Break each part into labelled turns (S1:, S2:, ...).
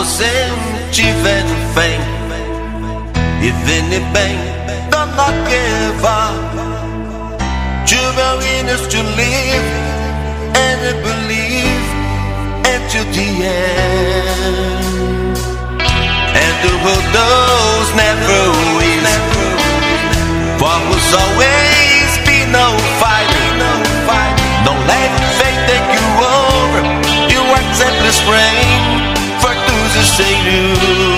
S1: sempre tiver fé, e vem bem, don't not give up. Your willingness to live and to believe until the end, and the world knows never wins. For was always be no fighting. Don't let fate take you over. You accept the spring for those who say you.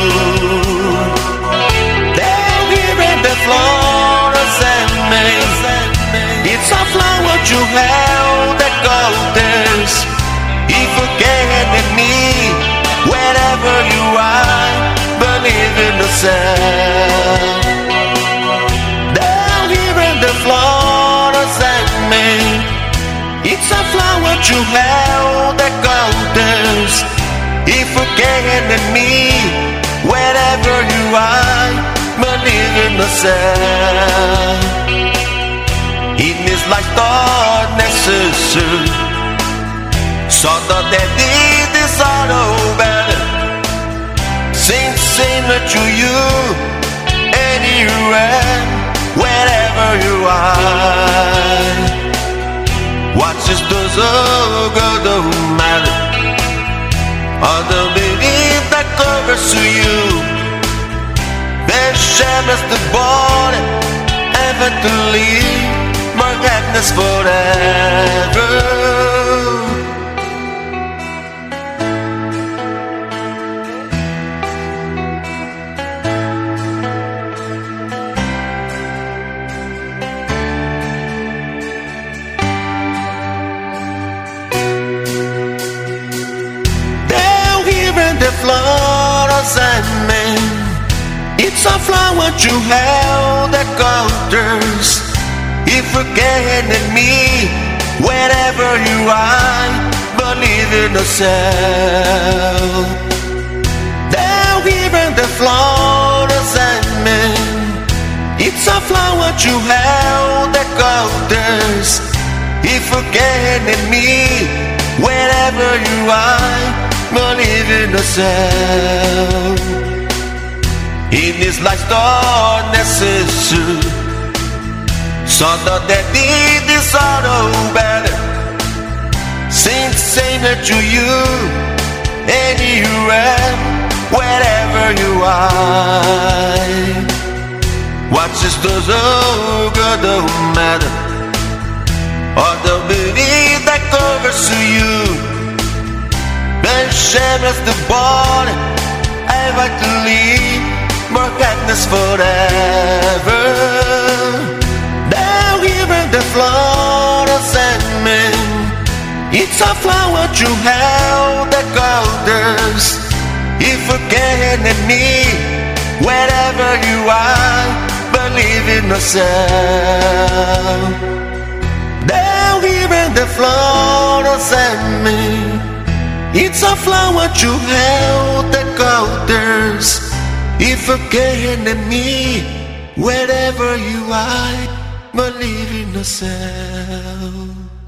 S1: Down here in the flowers and maze, it's a flower you held that golden. If you can in me, wherever you are, believe in yourself. Down here in the flowers and maze, it's a flower you held that golden. If you can in me, wherever you are, believe in yourself. In this life thought necessary, so that it is all better. Sing to you anywhere, wherever you are. What just does good don't matter. All the belief that covers to you, then shares the body ever to leave. Forgiveness forever. Down here in the flowers and men, it's a flower you held that colors. If you can in me, wherever you are, believe in yourself. Down here in the flowers and men, it's a flower you held that colors. If you can in me, wherever you are, believe in yourself. In this life, thought necessary, so that it is all better. Sing to you anywhere, wherever you are. What just does good don't matter. All the belief that covers to you, then shares the body ever to leave. Forgiveness forever. Down here in the flowers and men, it's a flower you held that golden. If you can in me, wherever you are, believe in yourself. Down here in the flowers and men, it's a flower you held that golden. If you can in me, wherever you are, believe in yourself.